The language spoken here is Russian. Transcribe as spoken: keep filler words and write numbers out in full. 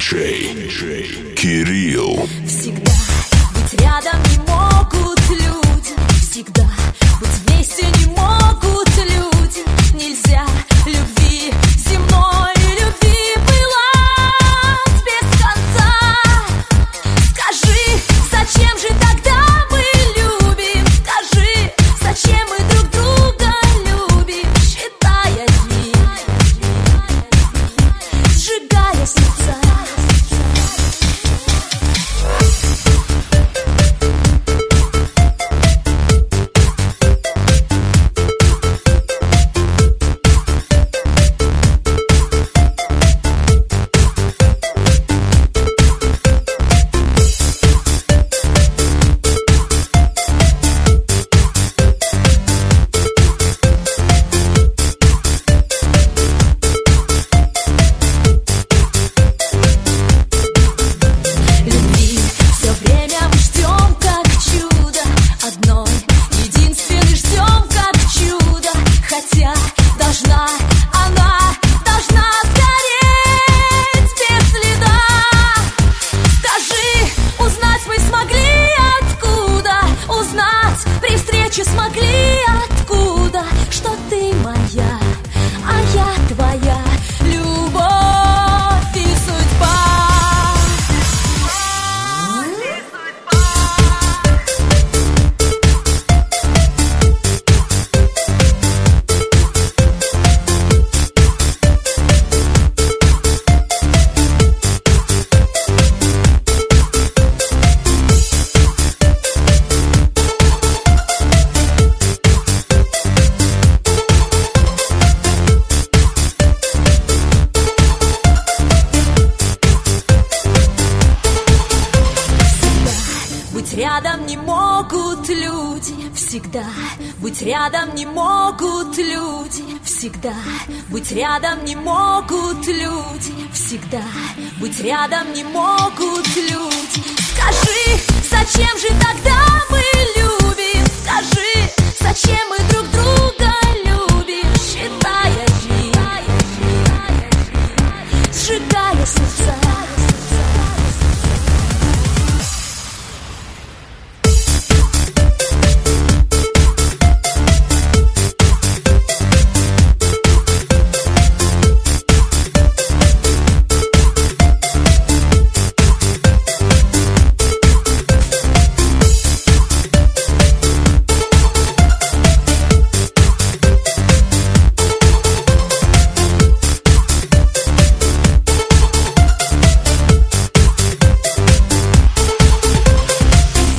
диджей Кирилл. Всегда быть рядом не могут люди, всегда быть вместе не могут люди. Нельзя любви земной, любви пылать без конца. Скажи, зачем же тогда мы любим? Скажи, зачем мы друг друга любим? Считая дни, сжигая сердца. Смогли откуда, что ты моя, а я твоя любовь и судьба. Быть рядом не могут люди, всегда быть рядом не могут люди, всегда быть рядом не могут люди, всегда быть рядом не могут люди. Скажи, зачем же тогда мы